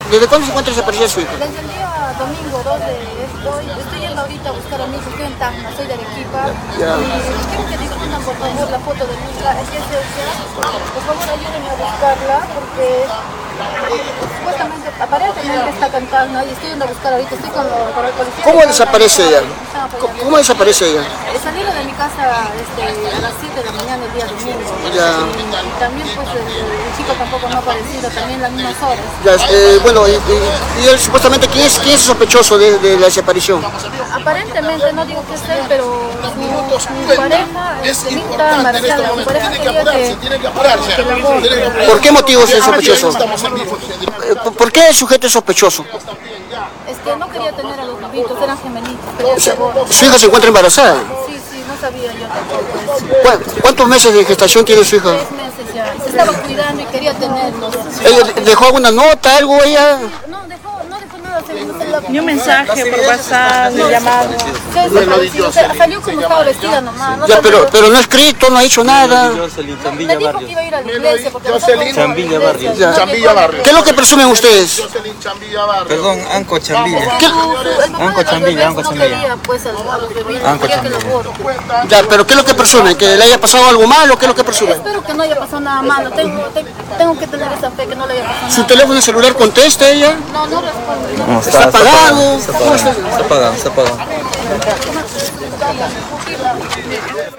¿Desde cuándo se encuentra desaparecida su hija? Desde el día domingo 2 de estoy yendo ahorita a buscar a mi hijo, estoy en Tacna, soy de Arequipa. Ya. Y quiero que difundan por favor la foto de mi hija, es que es ella. Por favor ayúdenme a buscarla porque supuestamente, aparentemente está en Tacna y estoy yendo a buscar ahorita, estoy con el policía. ¿Cómo desaparece ella? ¿Cómo desaparece ella? Salieron de mi casa a las 7 de la mañana el día domingo. Ya. Y también pues el chico tampoco no ha aparecido, también las mismas horas. Ya, bueno, y él supuestamente, ¿quién es el sospechoso de la desaparición? Aparentemente, no digo que es él, pero mi pareja está embarazada. Mi pareja quería que la aborte. ¿Por qué motivo es el sospechoso? ¿Por qué el sujeto es sospechoso? Es que no quería tener a los bebitos, eran gemelitos. ¿Su hija se encuentra embarazada? Sí, no sabía yo tampoco eso. ¿Cuántos meses de gestación tiene su hija? 3 meses ya. Y se estaba cuidando y quería tenerlos. ¿Ella dejó alguna nota, algo ella? No dejó nada. Ni un mensaje por WhatsApp, ni llamada. Salió como estaba vestida nomás. Ya, pero no ha escrito, no ha hecho nada. Me dijo que iba a ir a la iglesia porque Chambilla Barrio. Ya. Chambilla Barrio. ¿Qué es lo que presumen ustedes? Chambilla Barrio. Perdón, Anco Chambilla. Anco Chambilla. Anco Chambilla. Pues a los bebitos, quería que los aborte. Ya, pero ¿qué es lo que presumen? ¿Que le haya pasado algo malo? ¿Qué es lo que presumen? Espero que no haya pasado nada malo. Tengo que tener esa fe que no le haya pasado nada. ¿Su teléfono celular contesta ella? No responde. No, ¿Está apagado? Está apagado.